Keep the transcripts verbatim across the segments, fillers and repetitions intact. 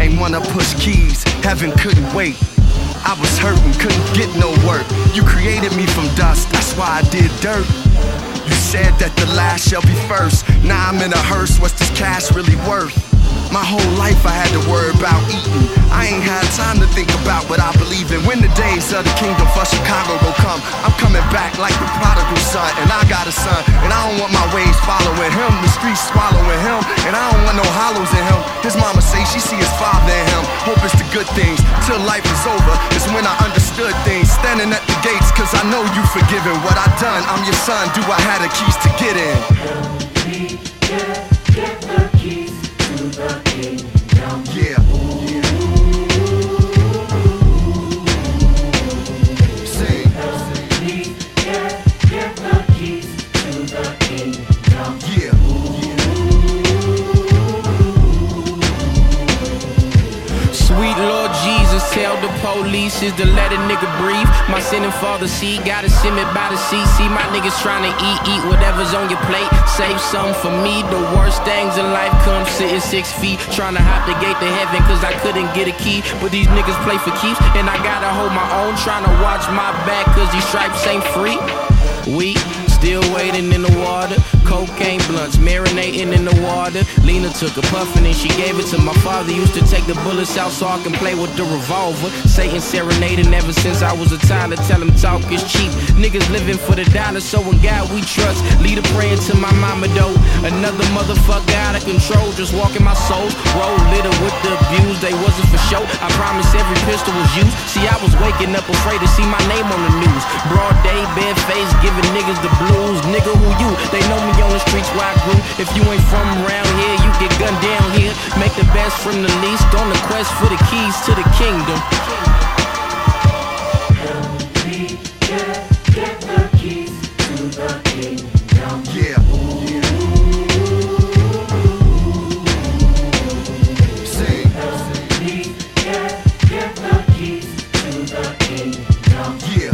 ain't wanna push keys, heaven couldn't wait. I was hurting, couldn't get no work. You created me from dust, that's why I did dirt. You said that the last shall be first. Now I'm in a hearse, what's this cash really worth? My whole life I had to worry about eating. I ain't had time to think about what I believe in. When the days of the kingdom for Chicago gon' come, I'm coming back like the prodigal son. And I got a son, and I don't want my ways following him. The streets swallowing him, and I don't want no hollows in him. His mama say she see his father in him. Hope it's the good things, till life is over. It's when I understood things, standing at the gates, cause I know you forgiven what I done. I'm your son, do I have the keys to get in? Help me get, get the keys to the kingdom. Yeah. Sing. Help me get, get the keys to the kingdom. Yeah. Sweet Lord Jesus, tell the police is to let a nigga breathe. My sinning father see, gotta simmer by the sea. See my niggas tryna eat, eat whatever's on your plate. Save some for me. The worst things in life come sitting six feet, tryna hop the gate to heaven cause I couldn't get a key. But these niggas play for keeps, and I gotta hold my own. Tryna watch my back cause these stripes ain't free. We still waiting in the water. Cocaine blunts marinating in the water. Lena took a puffin' and she gave it to my father. Used to take the bullets out so I can play with the revolver. Satan serenading ever since I was a toddler. Tell him talk is cheap. Niggas living for the dollar, so in God we trust. Leader praying to my mama though. Another motherfucker out of control, just walking my soul. Roll little with the abuse, they wasn't for show. I promise every pistol was used. See, I was waking up afraid to see my name on the news. Broad day, bare face, giving niggas the blues. Nigga, who you? They know me on the streets where I grew. If you ain't from around here, you get gunned down here. Make the best from the least, on the quest for the keys to the kingdom. Help me get, get the keys to the kingdom. Yeah. Sing. Help me get, get the keys to the kingdom. Yeah.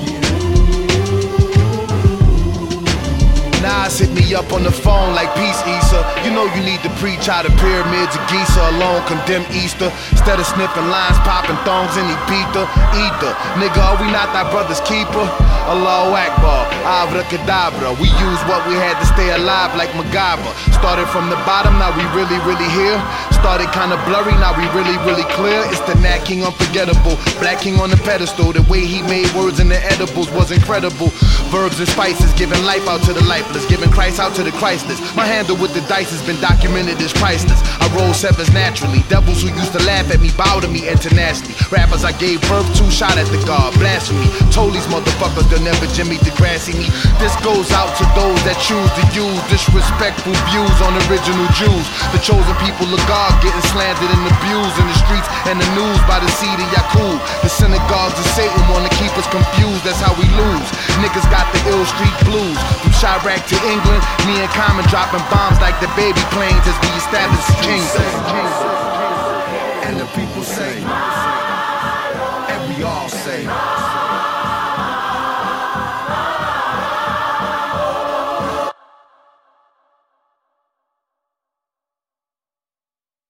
Nas hit me up on the phone like peace, Issa. You know you need to preach how the pyramids of Giza alone condemn Easter. Instead of sniffing lines, popping thongs in Ibiza. Either, nigga, are we not thy brother's keeper? Allahu Akbar, Avra Kedavra. We use what we had to stay alive like MacGyver. Started from the bottom, now we really, really here. Started kinda blurry, now we really, really clear. It's the Nat King unforgettable. Black King on the pedestal. The way he made words in the edibles was incredible. Verbs and spices, giving life out to the lifeless, giving Christ out to the Christless. My handle with the dice has been documented as priceless. I roll sevens naturally. Devils who used to laugh at me bow to me internationally. Rappers I gave birth to shot at the God. Blasphemy. Told these motherfuckers they'll never Jimmy Degrassi me. This goes out to those that choose to use disrespectful views on original Jews. The chosen people of God getting slandered and abused in the streets and the news by the seed of Yaqub. The synagogues of Satan wanna keep us confused. That's how we lose. Niggas got the ill street blues. From Chirac to England, me and Common dropping bombs like the baby planes as we establish the kingdom.